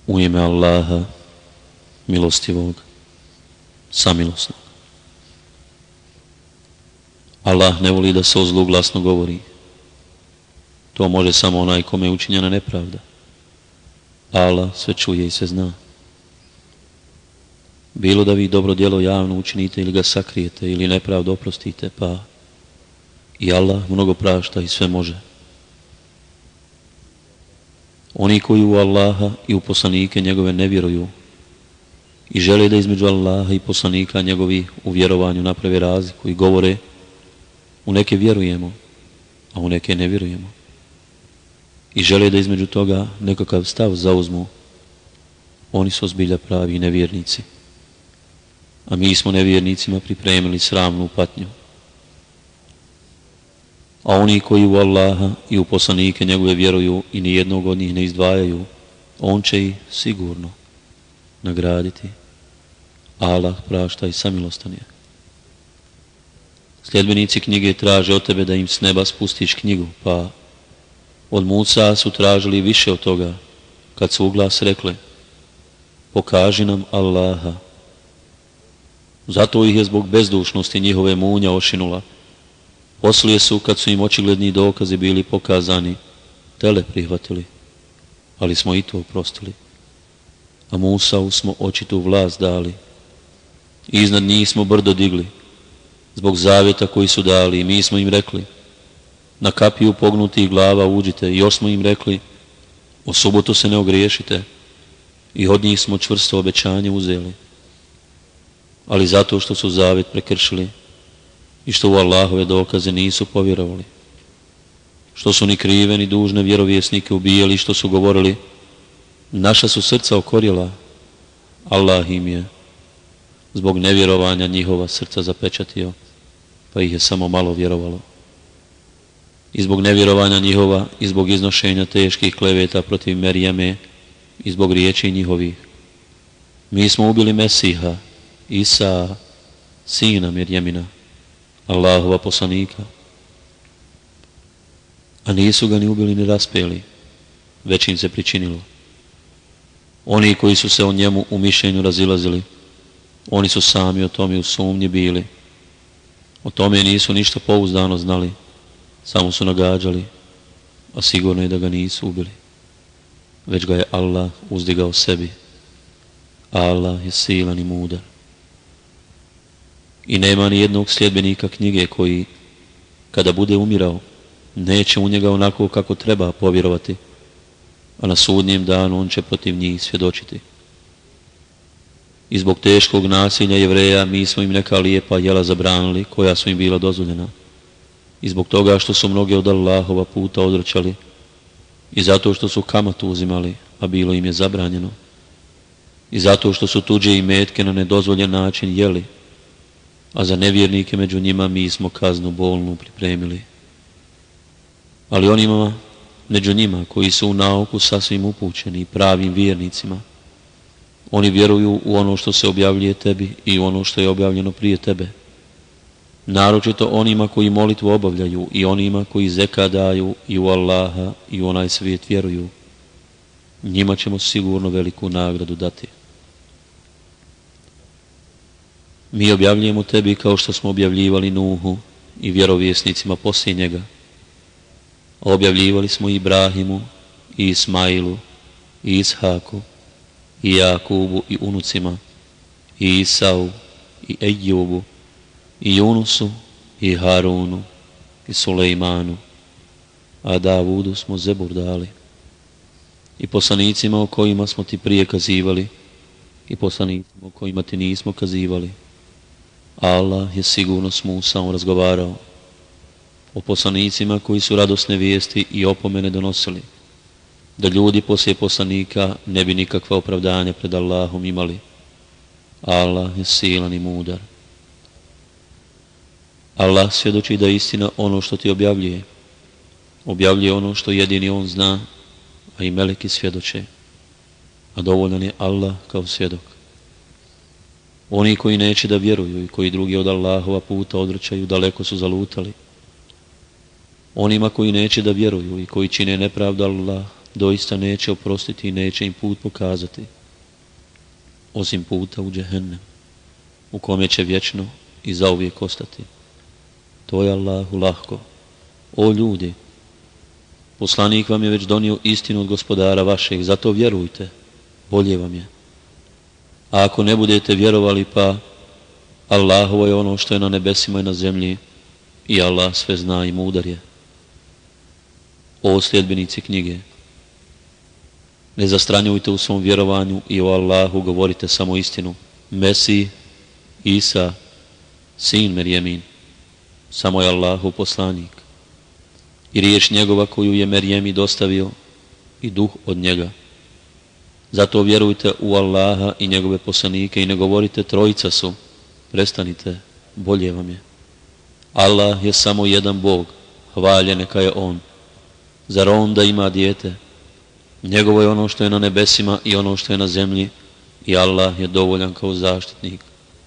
U ime Allaha, milostivog, samilosnog. Allah ne voli da se o zlu glasno govori. To može samo onaj kome je učinjena nepravda. Allah sve čuje i sve zna. Bilo da vi dobro djelo javno učinite ili ga sakrijete ili nepravdu oprostite, pa i Allah mnogo prašta i sve može. Oni koji u Allaha i u poslanike njegove ne vjeruju i žele da između Allaha i poslanika njegovi u vjerovanju naprave razliku i govore u neke vjerujemo, a u neke ne vjerujemo. I žele da između toga nekakav stav zauzmu, oni su zbilja pravi nevjernici. A mi smo nevjernicima pripremili sramnu patnju. A oni koji u Allaha i u poslanike njegove vjeruju i nijednog od njih ne izdvajaju, on će ih sigurno nagraditi. Allah prašta i samilostan je. Sljedbenici knjige traže od tebe da im s neba spustiš knjigu, pa od Musa su tražili više od toga, kad su u glas rekle: pokaži nam Allaha. Zato ih je zbog bezdušnosti njihove munja ošinula. Poslije su, kad su im očigledni dokazi bili pokazani, tele prihvatili, ali smo i to oprostili. A Musau smo očitu vlast dali. I iznad njih smo brdo digli, zbog zavjeta koji su dali, i mi smo im rekli: na kapiju pognutih glava uđite, i još smo im rekli: o subotu se ne ogriješite, i od njih smo čvrsto obećanje uzeli. Ali zato što su zavjet prekršili i što u Allahove dokaze nisu povjerovali, što su ni krive ni dužne vjerovjesnike ubijali, što su govorili: naša su srca okorjela, Allah im je zbog nevjerovanja njihova srca zapečatio, pa ih je samo malo vjerovalo. I zbog nevjerovanja njihova i zbog iznošenja teških kleveta protiv Merijeme i zbog riječi njihovih, mi smo ubili Mesiha, Isa, sina Mirjemina, Allahova poslanika. A nisu ga ni ubili ni raspeli, već im se pričinilo. Oni koji su se o njemu u mišljenju razilazili, oni su sami o tome u sumnji bili. O tome nisu ništa pouzdano znali, samo su nagađali, a sigurno je da ga nisu ubili, već ga je Allah uzdigao sebi. Allah je silan i mudar. I nema ni jednog sljedbenika knjige koji, kada bude umirao, neće u njega onako kako treba povjerovati, a na sudnjem danu on će protiv njih svjedočiti. I zbog teškog nasilja Jevreja mi smo im neka lijepa jela zabranili, koja su im bila dozvoljena. I zbog toga što su mnoge od Allahova puta odvraćali, i zato što su kamatu uzimali, a bilo im je zabranjeno, i zato što su tuđe imetke na nedozvoljen način jeli, a za nevjernike među njima mi smo kaznu bolnu pripremili. Ali onima među njima koji su u nauku sasvim upućeni, pravim vjernicima, oni vjeruju u ono što se objavljuje tebi i u ono što je objavljeno prije tebe. Naročito onima koji molitvu obavljaju i onima koji zeka daju i u Allaha i u onaj svijet vjeruju. Njima ćemo sigurno veliku nagradu dati. Mi objavljujemo tebi kao što smo objavljivali Nuhu i vjerovjesnicima poslije njega. A objavljivali smo i Ibrahimu, i Ismailu, i Ishaku, i Jakubu i unucima, i Isau, i Ejubu, i Junusu, i Harunu, i Sulejmanu, a Davudu smo Zebur dali. I poslanicima o kojima smo ti prije kazivali, i poslanicima o kojima ti nismo kazivali. Allah je sigurno s Musaom razgovarao. O poslanicima koji su radosne vijesti i opomene donosili, da ljudi poslije poslanika ne bi nikakva opravdanja pred Allahom imali. Allah je silan i mudar. Allah svjedoči da je istina ono što ti objavljuje. Objavljuje ono što jedini on zna, a i meleki svjedoče. A dovoljan je Allah kao svjedok. Oni koji neće da vjeruju i koji drugi od Allahova puta odvraćaju, daleko su zalutali. Onima koji neće da vjeruju i koji čine nepravdu Allah doista neće oprostiti i neće im put pokazati, osim puta u džehennem, u kome će vječno i zauvijek ostati. To je Allahu lahko. O ljudi, poslanik vam je već donio istinu od gospodara vašeg, zato vjerujte, bolje vam je. A ako ne budete vjerovali, pa Allahovo je ono što je na nebesima i na zemlji i Allah sve zna i mudar je. O sljedbenici knjige, ne zastranjujte u svom vjerovanju i o Allahu govorite samo istinu. Mesih, Isa, sin Merjemin, samo je Allahu poslanik i riječ njegova koju je Merjemi dostavio i duh od njega. Zato vjerujte u Allaha i njegove poslanike i ne govorite trojica su, prestanite, bolje vam je. Allah je samo jedan Bog, hvaljen neka je On. Zar On da ima dijete? Njegovo je ono što je na nebesima i ono što je na zemlji i Allah je dovoljan kao zaštitnik.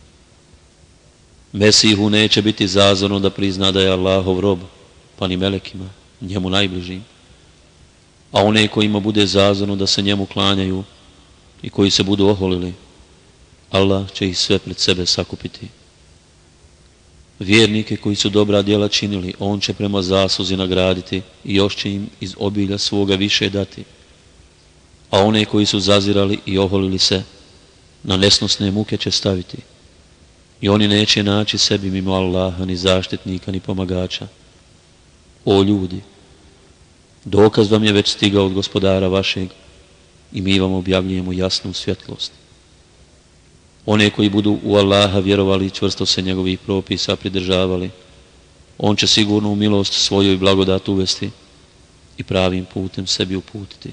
Mesihu neće biti zazorno da prizna da je Allahov rob, pa ni melekima, njemu najbližim. A one kojima bude zazorno da se njemu klanjaju i koji se budu oholili, Allah će ih sve pred sebe sakupiti. Vjernike koji su dobra djela činili, On će prema zasluzi nagraditi i još će im iz obilja svoga više dati. A one koji su zazirali i oholili se, na nesnosne muke će staviti. I oni neće naći sebi mimo Allaha ni zaštitnika ni pomagača. O ljudi, dokaz vam je već stigao od gospodara vašeg i mi vam objavljujemo jasnu svjetlost. One koji budu u Allaha vjerovali i čvrsto se njegovih propisa pridržavali, On će sigurno u milost svoju i blagodat uvesti i pravim putem sebi uputiti.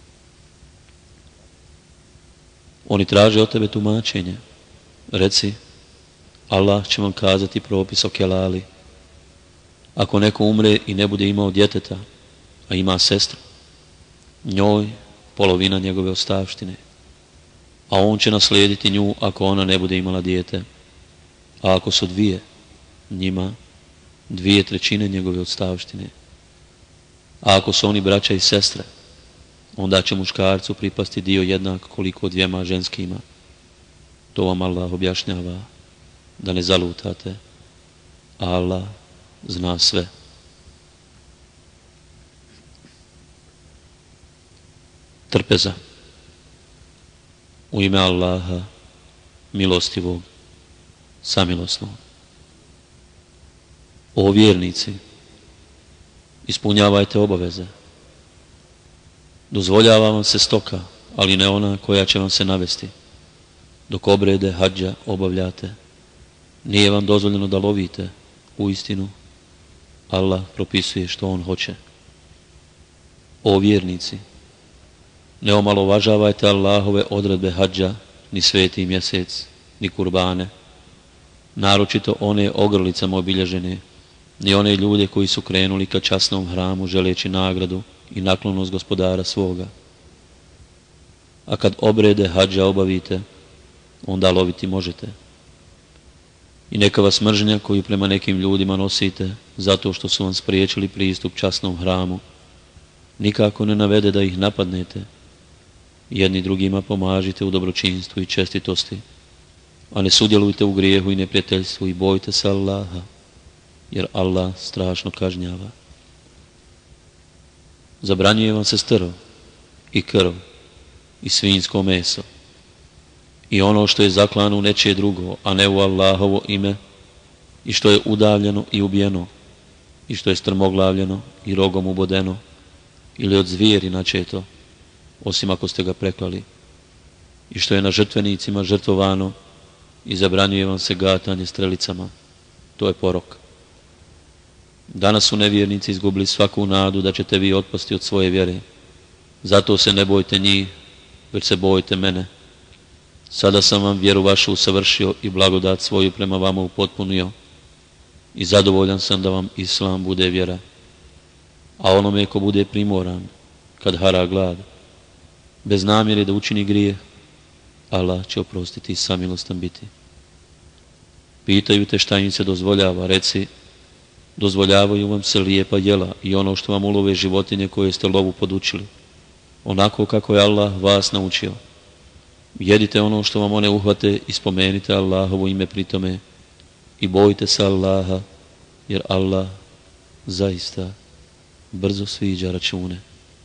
Oni traže od tebe tumačenje. Reci, Allah će vam kazati propis o kelali. Ako neko umre i ne bude imao djeteta, a ima sestru, njoj polovina njegove ostavštine, a on će naslijediti nju ako ona ne bude imala dijete, a ako su dvije, njima 2/3 njegove ostavštine. A ako su oni braća i sestre, onda će muškarcu pripasti dio jednak koliko dvijema ženskima. To vam Allah objašnjava, da ne zalutate, a Allah zna sve. Trpeza. U ime Allaha, milostivog, samilosnog. O vjernici, ispunjavajte obaveze. Dozvoljava vam se stoka, ali ne ona koja će vam se navesti. Dok obrede hadža obavljate, nije vam dozvoljeno da lovite. U istinu, Allah propisuje što On hoće. O vjernici, ne omalovažavajte Allahove odredbe hadža, ni sveti mjesec, ni kurbane, naročito one ogrlicama obilježene, ni one ljude koji su krenuli ka časnom hramu želeći nagradu i naklonost gospodara svoga. A kad obrede hadža obavite, onda loviti možete. I neka vas mržnja koju prema nekim ljudima nosite, zato što su vam spriječili pristup časnom hramu, nikako ne navede da ih napadnete. Jedni drugima pomažite u dobročinstvu i čestitosti, a ne sudjelujte u grijehu i neprijateljstvu i bojte se Allaha, jer Allah strašno kažnjava. Zabranjuje vam se strv i krv i svinjsko meso i ono što je zaklano u nečije drugo, a ne u Allahovo ime, i što je udavljeno i ubijeno, i što je strmoglavljeno i rogom ubodeno, ili od zvijeri načeto, osim ako ste ga preklali, i što je na žrtvenicima žrtvovano, i zabranjuje vam se gatanje strelicama. To je porok. Danas su nevjernici izgubili svaku nadu da ćete vi otpasti od svoje vjere. Zato se ne bojte njih, već se bojte mene. Sada sam vam vjeru vašu usavršio i blagodat svoju prema vama upotpunio i zadovoljan sam da vam Islam bude vjera. A onome ko bude primoran, kad hara glad, bez namjere da učini grijeh, Allah će oprostiti i samilostan biti. Pitaju te šta im se dozvoljava, reci, dozvoljavaju vam se lijepa jela i ono što vam ulove životinje koje ste lovu podučili. onako kako je Allah vas naučio. Jedite ono što vam one uhvate i spomenite Allahovo ime pri tome i bojte se Allaha, jer Allah zaista brzo sviđa račune.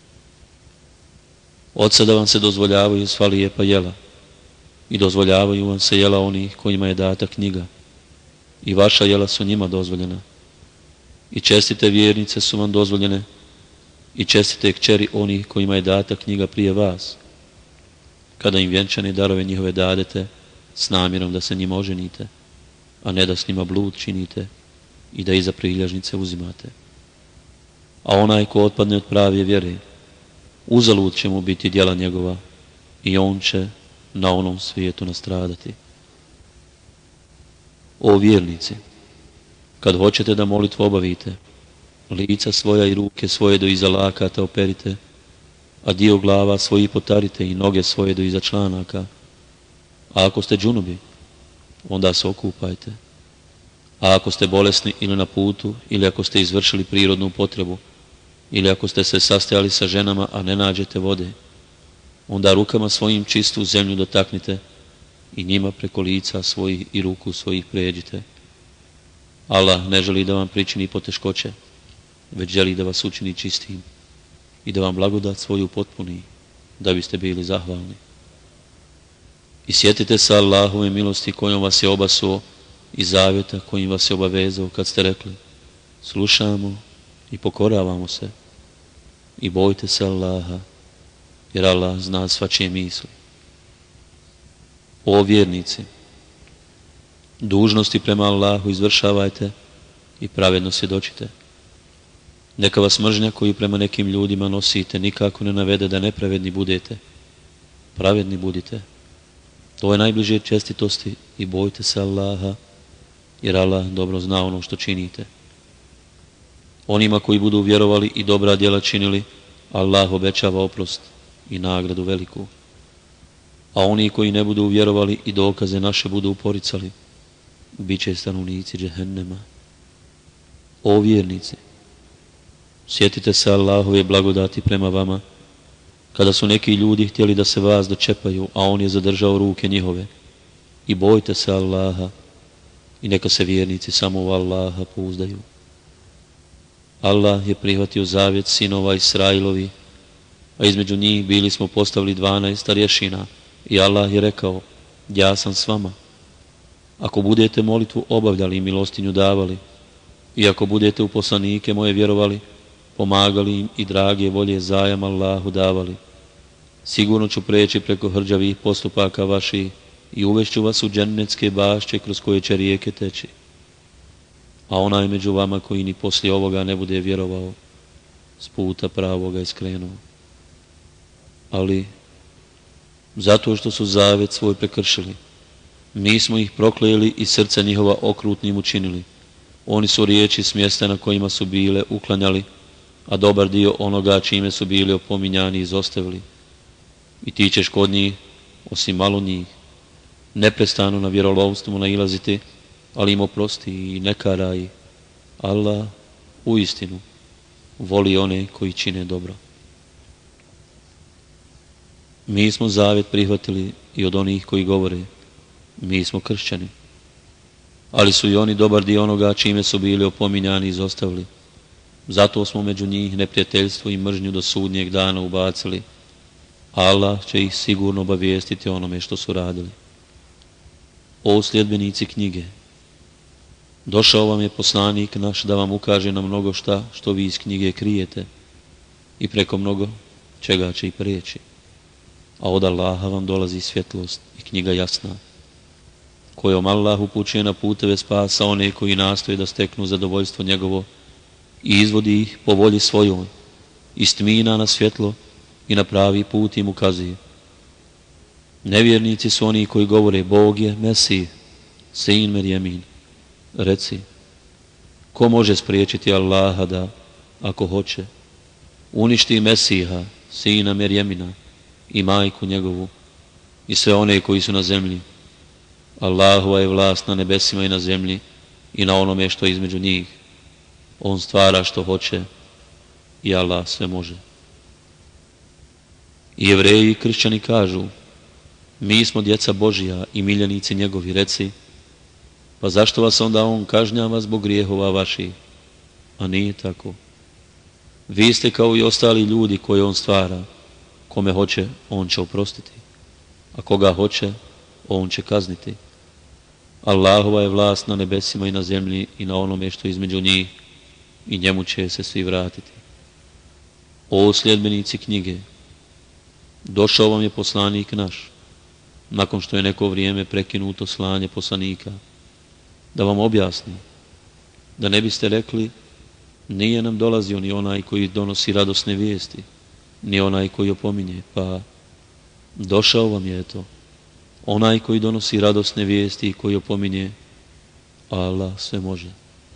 Od sada vam se dozvoljavaju sva lijepa jela i dozvoljavaju vam se jela onih kojima je data knjiga i vaša jela su njima dozvoljena. I čestite vjernice su vam dozvoljene i čestite kćeri onih kojima je data knjiga prije vas, kada im vjenčane darove njihove dadete s namjerom da se njima oženite, a ne da s njima blud činite i da iza prilježnice uzimate. A onaj ko otpadne od prave vjere, uzalud će mu biti djela njegova i on će na onom svijetu nastradati. O vjernici, kad hoćete da molitvu obavite, lica svoja i ruke svoje do iza lakata operite, a dio glava svoji potarite i noge svoje do iza članaka. A ako ste džunubi, onda se okupajte. A ako ste bolesni ili na putu, ili ako ste izvršili prirodnu potrebu, ili ako ste se sastajali sa ženama, a ne nađete vode, onda rukama svojim čistu zemlju dotaknite i njima preko lica svojih i ruku svojih pređite. Allah ne želi da vam pričini poteškoće, već želi da vas učini čistim i da vam blagodat svoju potpuni, da biste bili zahvalni. I sjetite se Allahove milosti kojom vas je obasuo i zavjeta kojim vas je obavezao kad ste rekli: slušamo i pokoravamo se i bojte se Allaha, jer Allah zna svačije misli. O vjernici, dužnosti prema Allahu izvršavajte i pravedno svjedočite. Neka vas mržnja koju prema nekim ljudima nosite nikako ne navede da nepravedni budete. Pravedni budite. To je najbliže čestitosti i bojte se Allaha, jer Allah dobro zna ono što činite. Onima koji budu vjerovali i dobra djela činili, Allah obećava oprost i nagradu veliku. A oni koji ne budu vjerovali i dokaze naše budu uporicali, bit će stanovnici džehennema. O vjernici, sjetite se Allahove blagodati prema vama, kada su neki ljudi htjeli da se vas dočepaju, a on je zadržao ruke njihove. I bojte se Allaha i neka se vjernici samo u Allaha pouzdaju. Allah je prihvatio zavjet sinova Israilovi, a između njih bili smo postavili 12 starješina i Allah je rekao: ja sam s vama. Ako budete molitvu obavljali i milostinju davali, i ako budete u poslanike moje vjerovali, pomagali im i drage volje zajam Allahu davali, sigurno ću preći preko hrđavih postupaka vaših i uvešću vas u džennetske bašće kroz koje će rijeke teći. A onaj među vama koji ni poslije ovoga ne bude vjerovao, s puta pravoga iskrenuo. Ali, zato što su zavjet svoj prekršili, mi smo ih proklejili i srca njihova okrutnim učinili. Oni su riječi s mjesta na kojima su bile uklanjali, a dobar dio onoga čime su bili opominjani izostavili. I ti ćeš kod njih, osim malo njih, neprestano na vjerolovstvu nailaziti, ali im oprosti i ne karaj. Allah uistinu voli one koji čine dobro. Mi smo zavjet prihvatili i od onih koji govore: mi smo kršćani. Ali su i oni dobar dio onoga čime su bili opominjani izostavili. Zato smo među njih neprijateljstvo i mržnju do sudnjeg dana ubacili. Allah će ih sigurno obavijestiti onome što su radili. O sljedbenici knjige, došao vam je poslanik naš da vam ukaže na mnogo šta što vi iz knjige krijete i preko mnogo čega će i prijeći. A od Allaha vam dolazi svjetlost i knjiga jasna, kojom Allah upućuje na puteve spasa one koji nastoje da steknu zadovoljstvo njegovo i izvodi ih po volji svojoj, iz tmina na svjetlo i na pravi put im ukazuje. Nevjernici su oni koji govore: Bog je Mesih, sin Merjemin. Reci, ko može spriječiti Allaha da, ako hoće, uništi Mesiha, sina Merjemina, i majku njegovu, i sve one koji su na zemlji? Allahova je vlast na nebesima i na zemlji i na onome što je između njih. On stvara što hoće i Allah sve može. I Jevreji i kršćani kažu, mi smo djeca Božija i miljenici njegovi, reci, pa zašto vas onda on kažnjava zbog grijehova vaših? A nije tako. Vi ste kao i ostali ljudi koje on stvara. Kome hoće, on će oprostiti. A koga hoće, on će kazniti. Allahova je vlast na nebesima i na zemlji i na onome što između njih i njemu će se svi vratiti. O sljedbenici knjige, došao vam je poslanik naš, nakon što je neko vrijeme prekinuto slanje poslanika, da vam objasni, da ne biste rekli, nije nam dolazio ni onaj koji donosi radosne vijesti, ni onaj koji opominje, pa došao vam je to, onaj koji donosi radosne vijesti i koji opominje, Allah sve može.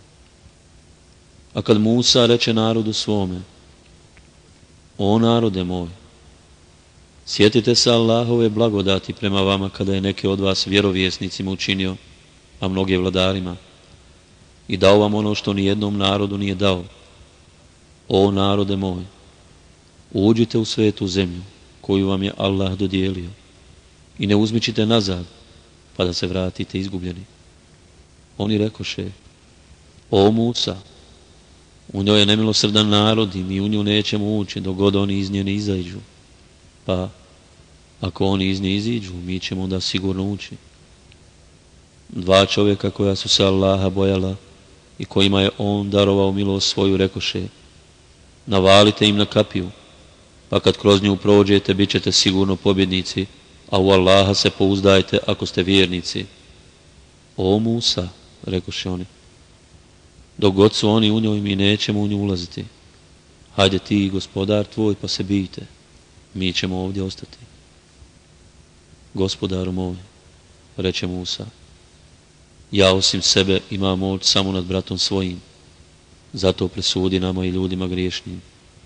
A kad Musa reče narodu svome, o narode moj, sjetite se Allahove blagodati prema vama kada je neke od vas vjerovjesnicima učinio, a mnoge vladarima, i dao vam ono što ni jednom narodu nije dao. O narode moj, uđite u svetu zemlju koju vam je Allah dodijelio i ne uzmičite nazad pa da se vratite izgubljeni. Oni rekoše, o Musa, u njoj je nemilosrdan narod i mi u nju nećemo ući dok god oni iz nje ne izađu. Pa, ako oni iz nje iziđu, mi ćemo onda sigurno ući. Dva čovjeka koja su se Allaha bojala i kojima je on darovao milost svoju, rekoše, navalite im na kapiju, pa kad kroz nju prođete, bit ćete sigurno pobjednici, a u Allaha se pouzdajte ako ste vjernici. O Musa, rekoše oni, dok god su oni u njoj, mi nećemo u nju ulaziti. Hajde ti, gospodar tvoj, pa se bijte, mi ćemo ovdje ostati. Gospodaru moj, reče Musa, ja osim sebe imam moć samo nad bratom svojim, zato presudi nama i ljudima griješnim.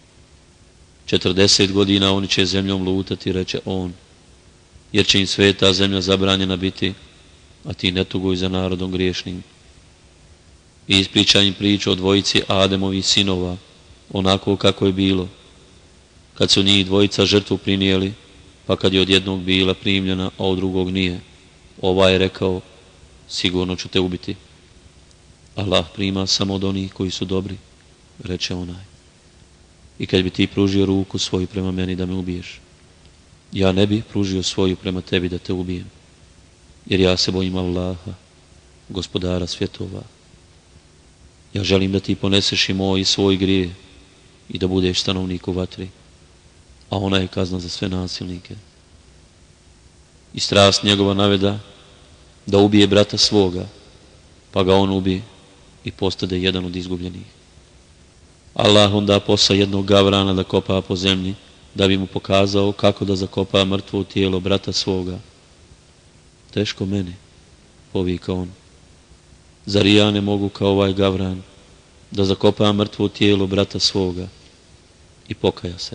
40 godina oni će zemljom lutati, reče on, jer će im sveta zemlja zabranjena biti, a ti ne tuguj za narodom griješnim. I ispriča im priču o dvojici Ademovih sinova, onako kako je bilo, kad su njih dvojica žrtvu prinijeli, pa kad je od jednog bila primljena, a od drugog nije. Ovaj je rekao, sigurno ću te ubiti. Allah prima samo od onih koji su dobri, reče onaj. I kad bi ti pružio ruku svoju prema meni da me ubiješ, ja ne bi pružio svoju prema tebi da te ubijem, jer ja se bojim Allaha, gospodara svjetova. Ja želim da ti poneseš i moj i svoj grije i da budeš stanovnik u vatri, a ona je kazna za sve nasilnike. I strast njegova naveda da ubije brata svoga, pa ga on ubi i postade jedan od izgubljenih. Allah onda posla jednog gavrana da kopa po zemlji, da bi mu pokazao kako da zakopa mrtvo tijelo brata svoga. Teško meni, povika on. Zar ja ne mogu kao ovaj gavran da zakopa mrtvo tijelo brata svoga? I pokaja se.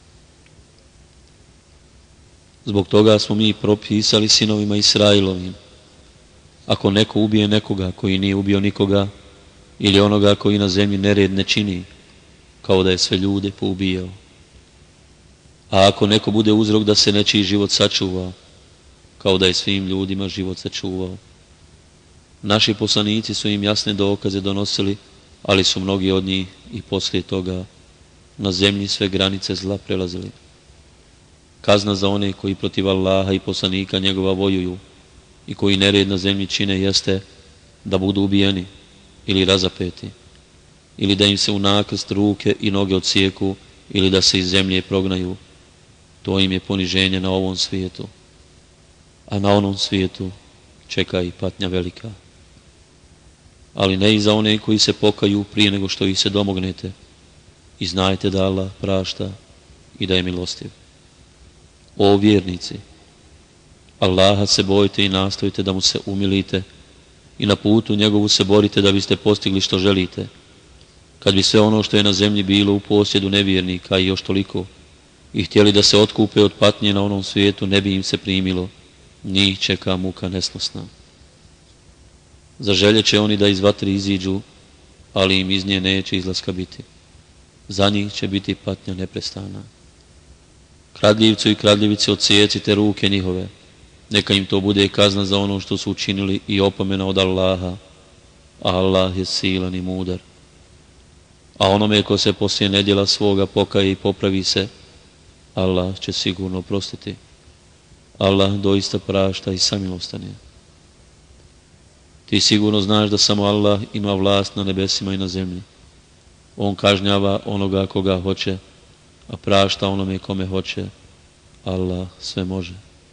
Zbog toga smo mi propisali sinovima Israilovim, ako neko ubije nekoga koji nije ubio nikoga, ili onoga koji na zemlji nered ne čini, kao da je sve ljude poubijao. A ako neko bude uzrok da se nečiji život sačuva, kao da je svim ljudima život sačuvao. Naši poslanici su im jasne dokaze donosili, ali su mnogi od njih i poslije toga na zemlji sve granice zla prelazili. Kazna za one koji protiv Allaha i poslanika njegova vojuju i koji nered na zemlji čine jeste da budu ubijeni ili razapeti, ili da im se u nakrst ruke i noge odsijeku, ili da se iz zemlje prognaju. To im je poniženje na ovom svijetu, a na onom svijetu čeka i patnja velika. Ali ne i za one koji se pokaju prije nego što ih se domognete, i znajte da Allah prašta i da je milostiv. O vjernici, Allaha se bojite i nastojite da mu se umilite i na putu njegovu se borite da biste postigli što želite. Kad bi sve ono što je na zemlji bilo u posjedu nevjernika i još toliko i htjeli da se otkupe od patnje na onom svijetu, ne bi im se primilo, njih čeka muka nesnosna. Zaželjet će oni da iz vatri iziđu, ali im iz nje neće izlaska biti. Za njih će biti patnja neprestana. Kradljivcu i kradljivici odsijecite ruke njihove, neka im to bude kazna za ono što su učinili i opomena od Allaha, a Allah je silan i mudar. A onome ko se poslije nedjela svoga pokaje i popravi se, Allah će sigurno oprostiti. Allah doista prašta i samilostan je. Ti sigurno znaš da samo Allah ima vlast na nebesima i na zemlji. On kažnjava onoga koga hoće, a prašta onome kome hoće. Allah sve može.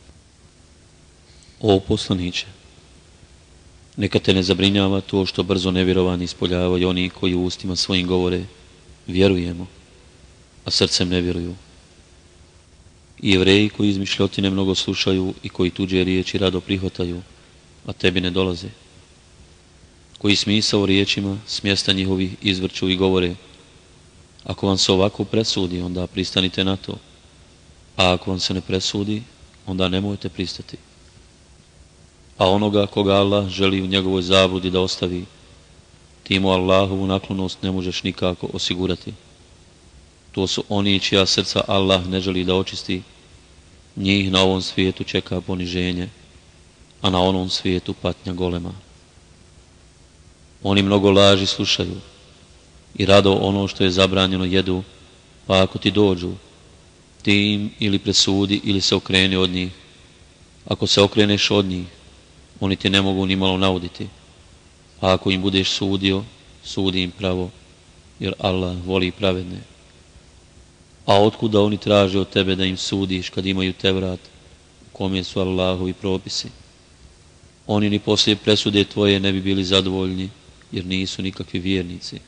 O poslaniće, neka te ne zabrinjava to što brzo nevjerovani ispoljavaju oni koji u ustima svojim govore vjerujemo, a srcem ne vjeruju. I Jevreji koji izmišljotine mnogo slušaju i koji tuđe riječi rado prihvataju, a tebi ne dolaze. Koji smisao riječima s mjesta njihovih izvrću i govore: ako vam se ovako presudi, onda pristanite na to, a ako vam se ne presudi, onda nemojte pristati. A onoga koga Allah želi u njegovoj zabludi da ostavi, ti mu Allahovu naklonost ne možeš nikako osigurati. To su oni čija srca Allah ne želi da očisti, njih na ovom svijetu čeka poniženje, a na onom svijetu patnja golema. Oni mnogo laži slušaju i rado ono što je zabranjeno jedu, pa ako ti dođu, ti im ili presudi ili se okreni od njih. Ako se okreneš od njih, oni ti ne mogu ni malo nauditi, a ako im budeš sudio, sudi im pravo, jer Allah voli pravedne. A otkuda oni traže od tebe da im sudiš kad imaju Tevrat, u kome su Allahovi propisi? Oni ni poslije presude tvoje ne bi bili zadovoljni, jer nisu nikakvi vjernici.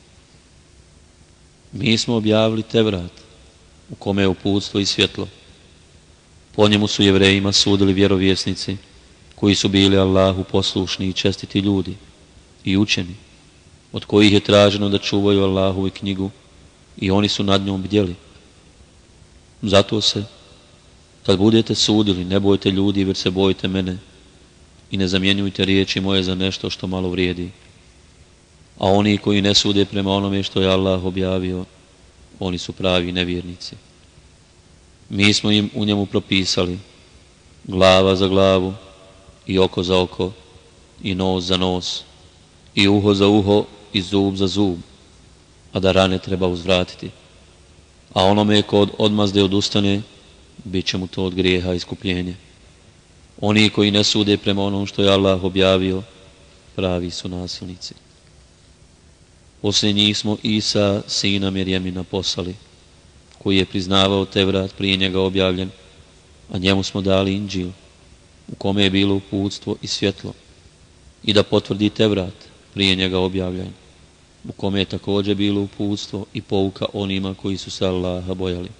Mi smo objavili Tevrat, u kome je uputstvo i svjetlo. Po njemu su Jevrejima sudili vjerovjesnici, koji su bili Allahu poslušni i čestiti ljudi i učeni, od kojih je traženo da čuvaju Allahovu knjigu i oni su nad njom bdjeli. Zato se, kad budete sudili, ne bojte ljudi, već se bojte mene i ne zamjenjujte riječi moje za nešto što malo vrijedi. A oni koji ne sude prema onome što je Allah objavio, oni su pravi nevjernici. Mi smo im u njemu propisali glava za glavu i oko za oko i nos za nos i uho za uho i zub za zub, a da rane treba uzvratiti. A onome ko od odmazde odustane, bit će mu to od grijeha iskupljenje. Oni koji ne sude prema onom što je Allah objavio, pravi su nasilnici. Poslije njih smo Isa, sina Mirjemina, poslali, koji je priznavao Tevrat prije njega objavljen, a njemu smo dali Inđil, u kome je bilo uputstvo i svjetlo, i da potvrdi Tevrat prije njega objavljen, u kome je također bilo uputstvo i pouka onima koji su se Allaha bojali.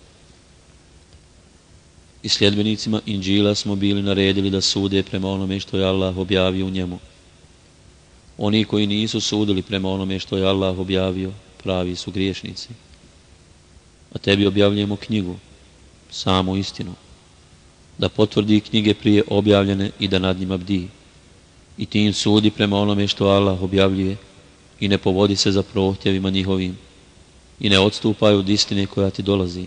I sljedbenicima Inđila smo bili naredili da sude prema onome što je Allah objavio u njemu. Oni koji nisu sudili prema onome što je Allah objavio, pravi su griješnici. A tebi objavljujemo knjigu, samu istinu, da potvrdi knjige prije objavljene i da nad njima bdi. I ti im sudi prema onome što Allah objavljuje i ne povodi se za prohtjevima njihovim i ne odstupaj od istine koja ti dolazi.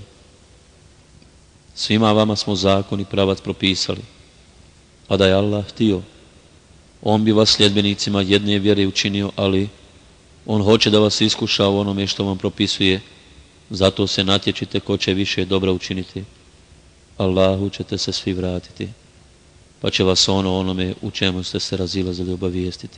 Svima vama smo zakon i pravac propisali, a da je Allah htio, on bi vas sljedbenicima jedne vjere učinio, ali on hoće da vas iskuša u onome što vam propisuje, zato se natječite ko će više dobra učiniti. Allahu ćete se svi vratiti, pa će vas onome u čemu ste se razilazili obavijestiti.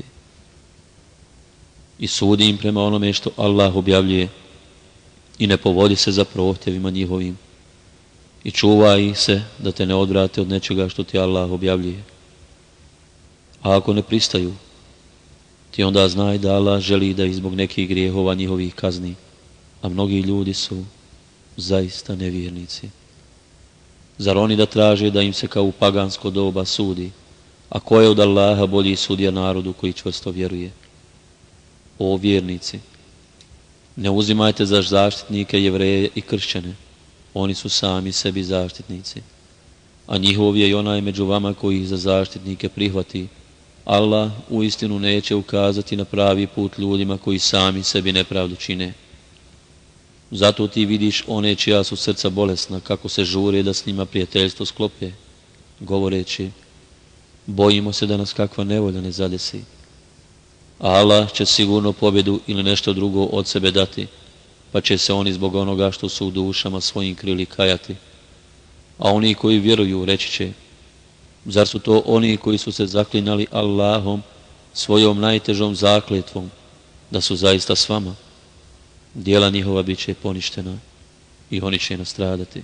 I sudi im prema onome što Allah objavljuje i ne povodi se za prohtjevima njihovim i čuvaj ih se da te ne odvrate od nečega što ti Allah objavljuje. A ako ne pristaju, ti onda znaj da Allah želi da ih zbog nekih grijehova njihovih kazni, a mnogi ljudi su zaista nevjernici. Zar oni da traže da im se kao u pagansko doba sudi, a ko je od Allaha bolji sudija narodu koji čvrsto vjeruje? O vjernici, ne uzimajte za zaštitnike Jevreje i kršćane, oni su sami sebi zaštitnici, a njihov je i onaj među vama koji ih za zaštitnike prihvati. Allah uistinu neće ukazati na pravi put ljudima koji sami sebi nepravdu čine. Zato ti vidiš one čija su srca bolesna, kako se žure da s njima prijateljstvo sklope, govoreći, bojimo se da nas kakva nevolja ne zadesi. A Allah će sigurno pobjedu ili nešto drugo od sebe dati, pa će se oni zbog onoga što su u dušama svojim krili kajati. A oni koji vjeruju reći će, zar su to oni koji su se zaklinjali Allahom svojom najtežom zakletvom, da su zaista s vama? Djela njihova bit će poništena i oni će nastradati.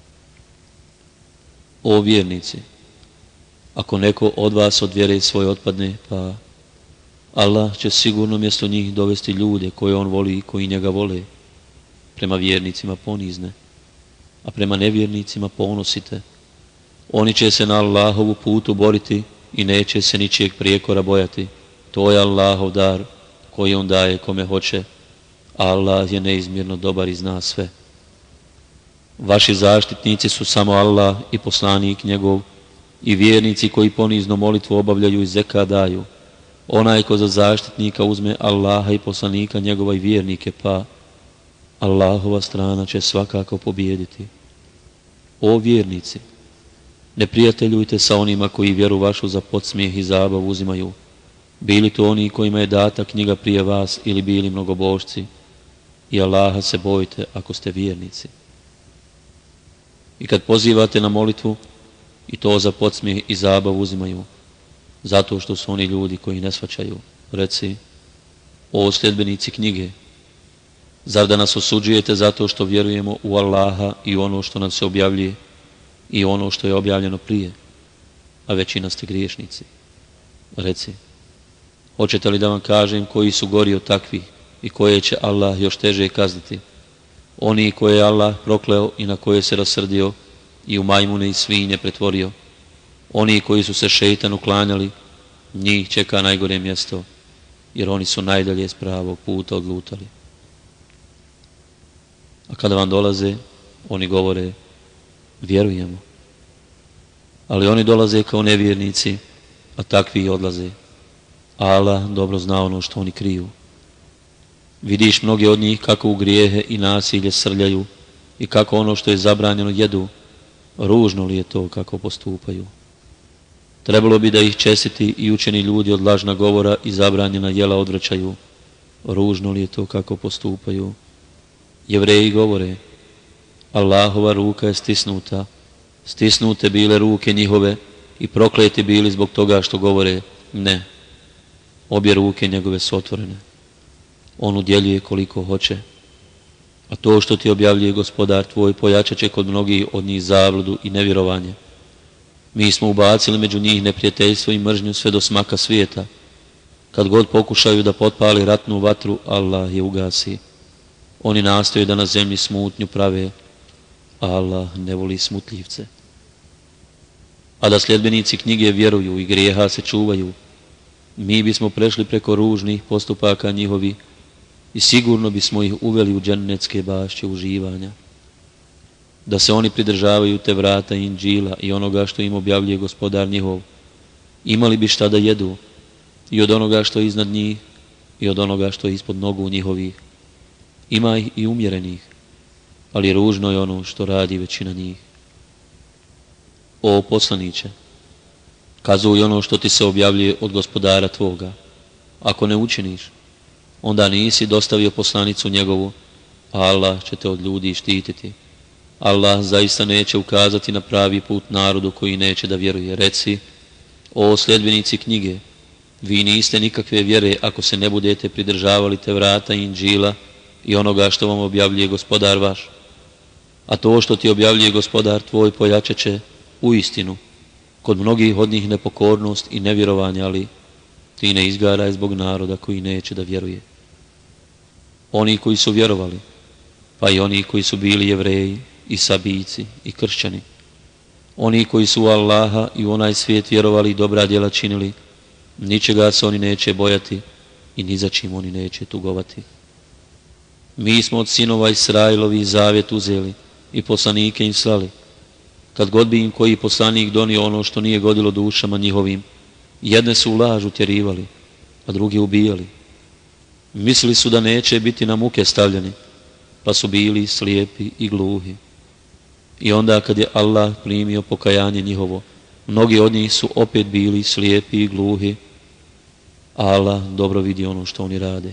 O vjernici, ako neko od vas od vjere svoje otpadne, pa Allah će sigurno mjesto njih dovesti ljude koje on voli i koji njega vole. Prema vjernicima ponizne, a prema nevjernicima ponosite. Oni će se na Allahovu putu boriti i neće se ničijeg prijekora bojati. To je Allahov dar koji on daje kome hoće. Allah je neizmjerno dobar i zna sve. Vaši zaštitnici su samo Allah i poslanik njegov i vjernici koji ponizno molitvu obavljaju i zekat daju. Onaj ko za zaštitnika uzme Allaha i poslanika njegova i vjernike, pa Allahova strana će svakako pobijediti. O vjernici, ne prijateljujte sa onima koji vjeru vašu za podsmijeh i zabavu uzimaju, bili to oni kojima je data knjiga prije vas ili bili mnogobožci, i Allaha se bojite ako ste vjernici. I kad pozivate na molitvu, i to za podsmijeh i zabavu uzimaju, zato što su oni ljudi koji ne shvaćaju, reci, o sljedbenici knjige, zar da nas osuđujete zato što vjerujemo u Allaha i ono što nam se objavljuje i ono što je objavljeno prije, a većina ste griješnici? Reci, hoćete li da vam kažem koji su gori od takvih i koje će Allah još teže kazniti? Oni koje je Allah prokleo i na koje se rasrdio i u majmune i svinje pretvorio. Oni koji su se šejtanu klanjali, njih čeka najgore mjesto, jer oni su najdalje s pravog puta odlutali. A kada vam dolaze, oni govore, vjerujemo. Ali oni dolaze kao nevjernici, a takvi i odlaze. Allah dobro zna ono što oni kriju. Vidiš mnoge od njih kako u grijehe i nasilje srljaju i kako ono što je zabranjeno jedu, ružno li je to kako postupaju. Trebalo bi da ih čestiti i učeni ljudi od lažna govora i zabranjena jela odvraćaju, ružno li je to kako postupaju. Jevreji govore, Allahova ruka je stisnuta, stisnute bile ruke njihove i prokleti bili zbog toga što govore ne. Obje ruke njegove su otvorene. On udjeljuje koliko hoće, a to što ti objavljuje gospodar tvoj pojačat će kod mnogih od njih zabludu i nevjerovanje. Mi smo ubacili među njih neprijateljstvo i mržnju sve do smaka svijeta. Kad god pokušaju da potpali ratnu vatru, Allah je ugasi. Oni nastoje da na zemlji smutnju prave, a Allah ne voli smutljivce. A da sljedbenici knjige vjeruju i grijeha se čuvaju, mi bismo prešli preko ružnih postupaka njihovi i sigurno bismo ih uveli u džennetske bašće uživanja. Da se oni pridržavaju te vrata Inđila i onoga što im objavljuje gospodar njihov, imali bi šta da jedu i od onoga što je iznad njih i od onoga što je ispod nogu njihovih. Ima ih i umjerenih, ali ružno je ono što radi većina njih. O poslaniće, kazuj ono što ti se objavljuje od gospodara tvoga. Ako ne učiniš, onda nisi dostavio poslanicu njegovu, a Allah će te od ljudi štititi. Allah zaista neće ukazati na pravi put narodu koji neće da vjeruje. Reci, o sljedbenici knjige, vi niste nikakve vjere ako se ne budete pridržavali te vrata Inđila i onoga što vam objavljuje gospodar vaš. A to što ti objavljuje gospodar tvoj pojačat će u istinu kod mnogih od njih nepokornost i nevjerovanje, ali ti ne izgaraj zbog naroda koji neće da vjeruje. Oni koji su vjerovali, pa i oni koji su bili Jevreji i Sabijci i kršćani, oni koji su u Allaha i u onaj svijet vjerovali i dobra djela činili, ničega se oni neće bojati i ni za čim oni neće tugovati. Mi smo od sinova Israilovi zavjet uzeli i poslanike im slali. Kad god bi im koji poslanik donio ono što nije godilo dušama njihovim, jedne su u laž utjerivali, a druge ubijali. Mislili su da neće biti na muke stavljeni, pa su bili slijepi i gluhi. I onda kad je Allah primio pokajanje njihovo, mnogi od njih su opet bili slijepi i gluhi, a Allah dobro vidi ono što oni rade.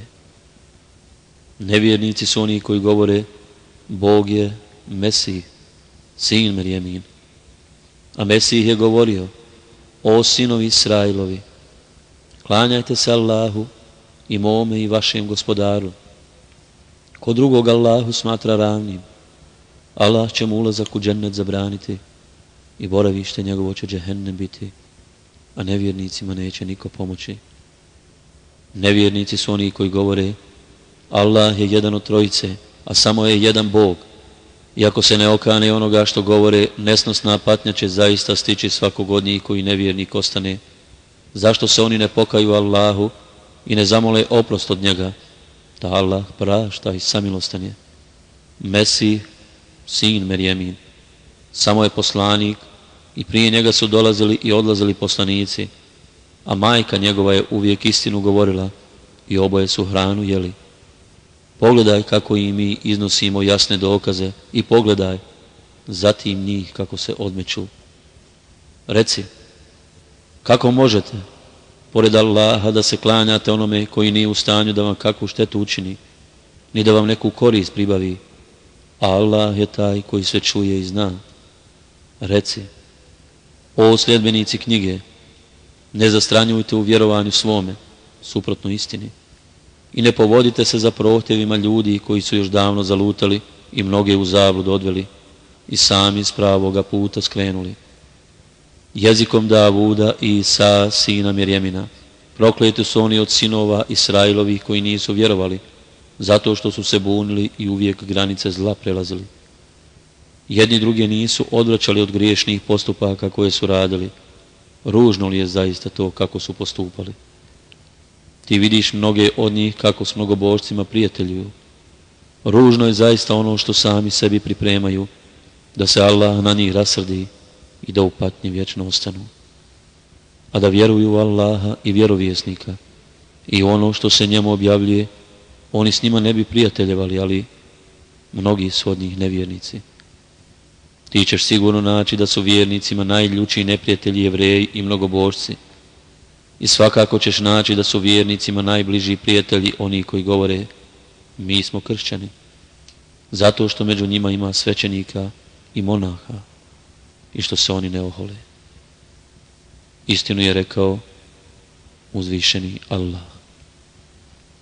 Nevjernici su oni koji govore Bog je Mesih, sin Merjemin. A Mesih je govorio: o sinovi Israilovi, klanjajte se Allahu i mome i vašem gospodaru. Ko drugog Allahu smatra ravnim, Allah će mu ulazak u džennet zabraniti i boravište njegovo će džehennem biti, a nevjernicima neće niko pomoći. Nevjernici su oni koji govore Allah je jedan od trojice, a samo je jedan Bog. Iako se ne okane onoga što govore, nesnosna patnja će zaista stići svakog od njih koji nevjernik ostane. Zašto se oni ne pokaju Allahu i ne zamole oprost od njega, da Allah prašta i samilostan je. Mesih, sin Merjemin, samo je poslanik i prije njega su dolazili i odlazili poslanici, a majka njegova je uvijek istinu govorila i oboje su hranu jeli. Pogledaj kako i mi iznosimo jasne dokaze i pogledaj zatim njih kako se odmeću. Reci, kako možete, pored Allaha, da se klanjate onome koji nije u stanju da vam kakvu štetu učini, ni da vam neku korist pribavi, a Allah je taj koji sve čuje i zna. Reci, o sljedbenici knjige, ne zastranjujte u vjerovanju svome, suprotno istini, i ne povodite se za prohtjevima ljudi koji su još davno zalutali i mnoge u zablud odveli i sami s pravoga puta skrenuli. Jezikom Davuda i Isa, sina Mirjemina, prokleti su oni od sinova Israilovih koji nisu vjerovali, zato što su se bunili i uvijek granice zla prelazili. Jedni druge nisu odvraćali od griješnih postupaka koje su radili. Ružno li je zaista to kako su postupali? Ti vidiš mnoge od njih kako s mnogobožcima prijateljuju. Ružno je zaista ono što sami sebi pripremaju, da se Allah na njih rasrdi i da u patnji vječno ostanu. A da vjeruju u Allaha i vjerovjesnika i ono što se njemu objavljuje, oni s njima ne bi prijateljevali, ali mnogi su od njih nevjernici. Ti ćeš sigurno naći da su vjernicima najljučiji neprijatelji Jevreji i mnogobožci. I svakako ćeš naći da su vjernicima najbliži prijatelji oni koji govore mi smo kršćani, zato što među njima ima svećenika i monaha i što se oni ne ohole. Istinu je rekao uzvišeni Allah.